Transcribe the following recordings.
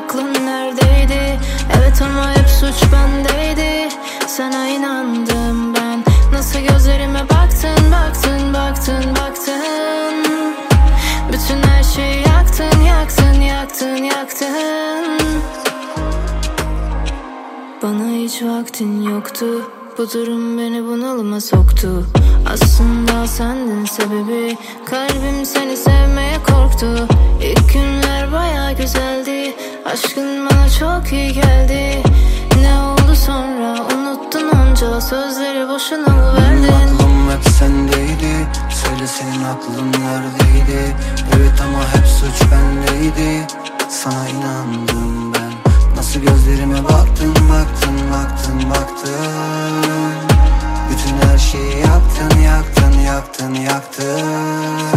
aklın neredeydi? Evet ama hep suç bendeydi. Sana inandım ben. Nasıl gözlerime baktın, baktın, baktın, baktın. Bütün her şeyi yaktın, yaktın, yaktın, yaktın. Bana hiç vaktin yoktu. Bu durum beni bunalıma soktu. Aslında sendin sebebi. Kalbim seni sevmeye korktu. İlk günler baya güzeldi. Aşkın bana çok iyi geldi. Ne oldu sonra? Unuttun onca sözleri, boşuna mı verdin? Benim aklım hep sendeydi. Söyle senin aklın neredeydi? Evet ama hep suç bendeydi. Sana inandım ben. Nasıl gözlerime baktın, baktın, baktın, baktın. Bütün her şeyi yaktın, yaktın, yaktın, yaktın.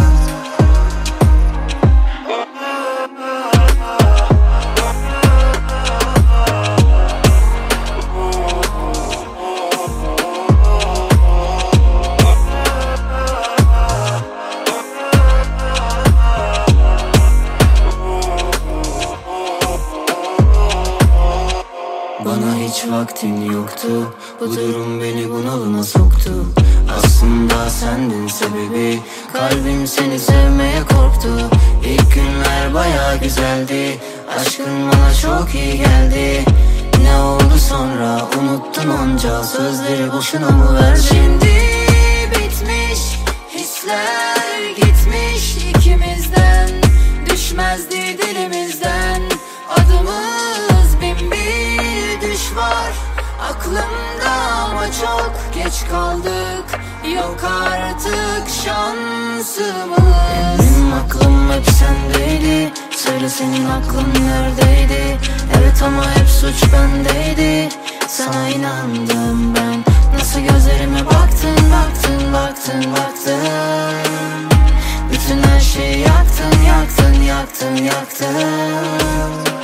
Bana hiç vaktin yoktu. Bu durum beni bunalıma soktu. Aslında sendin sebebi. Kalbim seni sevmeye korktu. İlk günler baya güzeldi. Aşkın bana çok iyi geldi. Ne oldu sonra? Unuttun onca sözleri, boşuna mı verdin? Şimdi bitmiş, hisler gitmiş ikimizden. Düşmezdi dilimizden. Adımız bin bir düş var aklımda ama çok geç kaldık. Yok artık şansımız. Benim aklım hep sendeydi. Söyle senin aklın neredeydi? Evet ama hep suç bendeydi. Sana inandım ben. Nasıl gözlerime baktın, baktın, baktın, baktın. Bütün her şeyi yaktın, yaktın, yaktın, yaktın.